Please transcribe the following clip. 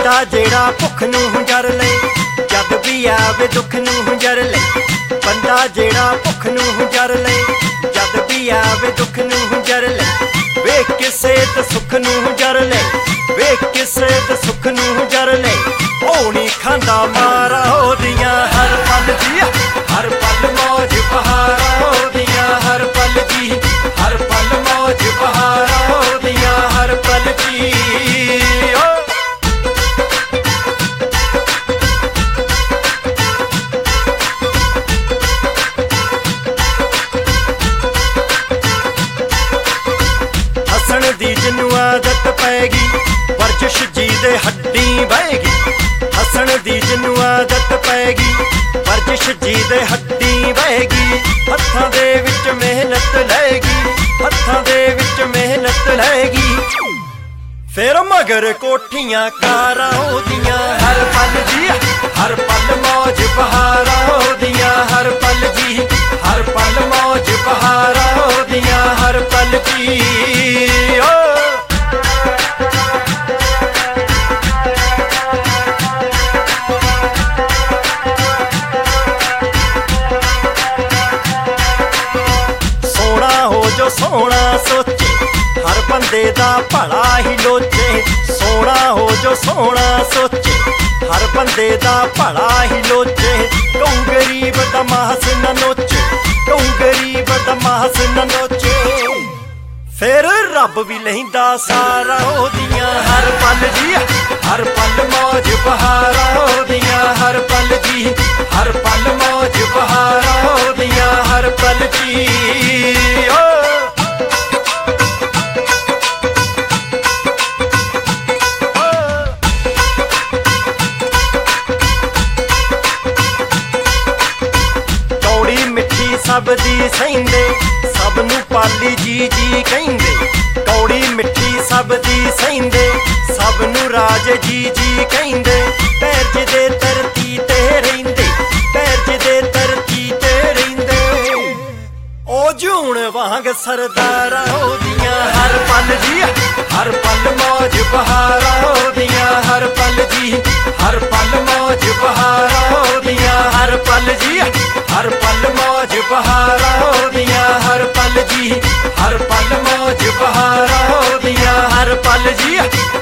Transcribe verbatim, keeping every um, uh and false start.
ਬੰਦਾ ਜਿਹੜਾ ਭੁੱਖ ਨੂੰ ਜਰ ਲੈ, ਜਦ ਵੀ ਆਵੇ ਦੁੱਖ ਨੂੰ ਜਰ ਲੈ। ਬੰਦਾ ਜਿਹੜਾ ਭੁੱਖ ਨੂੰ ਜਰ ਲੈ, ਜਦ ਵੀ ਆਵੇ ਦੁੱਖ ਨੂੰ ਜਰ ਲੈ। ਵੇਖ ਕਿਸੇ ਤੇ ਸੁੱਖ ਨੂੰ ਜਰ ਲੈ, ਵੇਖ ਕਿਸੇ ਤੇ ਸੁੱਖ ਨੂੰ ਜਰ ਲੈ। ਉਹ ਨੀ ਖਾਂਦਾ ਮਾਰਾ ਉਹਦੀਆਂ ਹਰ ਪਲ ਜੀ, ਹਰ ਪਲ ਮੌਜ ਬਹਾਰਾਂ ਉਹਦੀਆਂ ਹਰ ਪਲ ਜੀ, ਹਰ ਪਲ ਮੌਜ ਬਹਾਰਾਂ ਉਹਦੀਆਂ ਹਰ ਪਲ ਜੀ। ਹੱਸਣ ਦੀ ਜਿਹਨੂੰ ਆਦਤ ਪੈਗੀ, ਵਰਜਿਸ਼ ਜੀ ਦੇ ਹੱਡੀ ਬਹਿਗੀ। ਹੱਸਣ ਦੀ ਜਿਹਨੂੰ ਆਦਤ ਪੈਗੀ, ਵਰਜਿਸ਼ ਜੀ ਦੇ ਹੱਡੀ ਬਹਿਗੀ। ਹੱਥਾਂ ਦੇ ਵਿੱਚ ਮਿਹਨਤ ਲੈਗੀ, ਹੱਥਾਂ ਦੇ ਵਿੱਚ ਮਿਹਨਤ ਲੈਗੀ। ਫਿਰ ਮਗਰ ਕੋਠੀਆਂ ਕਾਰਾਂ ਉਹਦੀਆਂ ਹਰ ਪਲ ਜੀ, ਹਰ ਪਲ ਮੌਜ ਬਹਾਰਾਂ ਉਹਦੀਆਂ ਹਰ ਪਲ ਜੀ, ਹਰ ਪਲ ਮੌਜ ਬਹਾਰਾਂ ਉਹਦੀਆਂ ਹਰ ਪਲ ਜੀ। ਜੋ ਸੋਹਣਾ ਸੋਚੇ ਹਰ ਬੰਦੇ ਦਾ ਭਲਾ ਹੀ ਲੋਚੇ। ਸੋਹਣਾ ਹੋ ਜੋ ਸੋਹਣਾ ਸੋਚੇ ਹਰ ਬੰਦੇ ਦਾ ਭਲਾ ਹੀ ਲੋਚੇ। ਕਹੂੰ ਗਰੀਬ ਦਾ ਮਾਸ ਨਾ ਨੋਚੇ, ਕਹੂੰ ਗਰੀਬ ਦਾ ਮਾਸ ਨਾ ਨੋਚੇ। ਫਿਰ ਰੱਬ ਵੀ ਲੈਂਦਾ ਸਾਰਾ ਉਹਦੀਆਂ ਹਰ ਪਲ ਜੀ, ਹਰ ਪਲ ਮੌਜ ਬਹਾਰਾਂ ਉਹਦੀਆਂ ਹਰ ਪਲ ਜੀ, ਹਰ ਪਲ ਮੌਜ ਬਹਾਰਾਂ ਉਹਦੀਆਂ ਹਰ ਪਲ ਜੀ। ਸਭ ਦੀ ਸਹਿੰਦੇ ਸਭ ਨੂੰ ਪਾਲੀ ਜੀ ਜੀ ਕਹਿੰਦੇ। ਕੌੜੀ ਮਿੱਠੀ ਸਭ ਦੀ ਸਹਿੰਦੇ ਸਭ ਨੂੰ ਰਾਜ ਜੀ ਜੀ ਕਹਿੰਦੇ। ਪੈਰ ਜਿਹਦੇ ਧਰਤੀ ਤੇ ਰਹਿੰਦੇ, ਪੈਰ ਜਿਹਦੇ ਧਰਤੀ ਤੇ ਰਹਿੰਦੇ। ਉਹ ਜੂਣ ਵਾਂਗ ਸਰਦਾਰਾਂ ਉਹਦੀਆਂ ਹਰ ਪਲ ਜੀ, ਹਰ ਪਲ ਮੌਜ ਬਹਾਰਾਂ ਉਹਦੀਆਂ ਹਰ ਪਲ ਜੀ, ਹਰ ਪਲ ਮੌਜ ਬਹਾਰਾਂ ਉਹਦੀਆਂ ਹਰ ਪਲ ਜੀ, ਹਰ ਪਲ ਮੌਜ ਬਹਾਰਾਂ ਉਹਦੀਆਂ ਹਰ ਪਲ ਜੀ, ਹਰ ਪਲ ਮੌਜ ਬਹਾਰਾਂ ਉਹਦੀਆਂ ਹਰ ਪਲ ਜੀ।